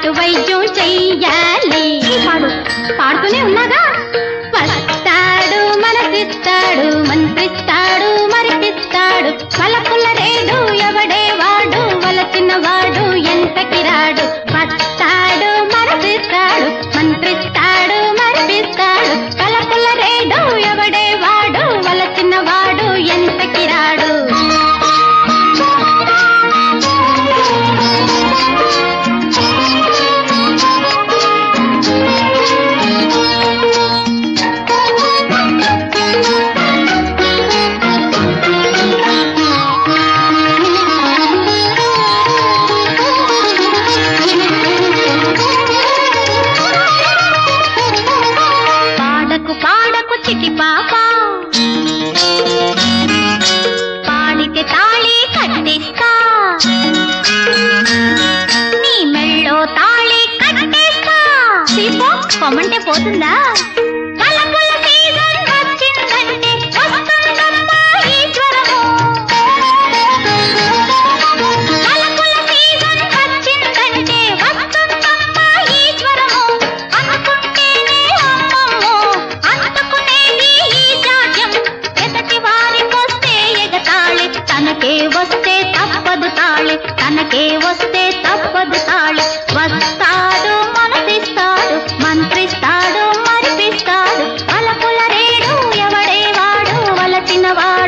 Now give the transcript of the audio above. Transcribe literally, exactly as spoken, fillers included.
నాటు వైద్యం చెయ్యాలి. పాడు పాడుతూనే ఉన్నాగా. వస్తాడు మనసిస్తాడు మంత్రిస్తాడు మరిపిస్తాడు వలపుల రేడు ఎవడే వాడు వలచిన వాడు ఎంతకి రాడు. వస్తాడు మనసిస్తాడు మంత్రిస్తాడు మరిపిస్తాడు వలపుల రేడు ఎవడే వాడు వలచిన వాడు ఎంతకి రాడు. చిటి పాప పాడితే తాళి కట్టేస్తా నీ మెళ్ళో తాళి కట్టేస్తా. సీపో పొమ్మంటే పోతుందా? పలపుల సీజన్ వచ్చిందంటే వస్తుందమ్మా ఈశ్వరము. పలపుల సీజన్ వచ్చిందంటే వస్తుందమ్మా ఈశ్వరము. అనుకుంటేనే అమ్మమ్మో తనకే వస్తే తప్పదు తాళి తనకే వస్తే తప్పదు తాళి. వస్తాడు మనసిస్తాడు మంత్రిస్తాడు మరిపిస్తాడు వలపుల రేడు ఎవడే వాడు వలచిన వాడు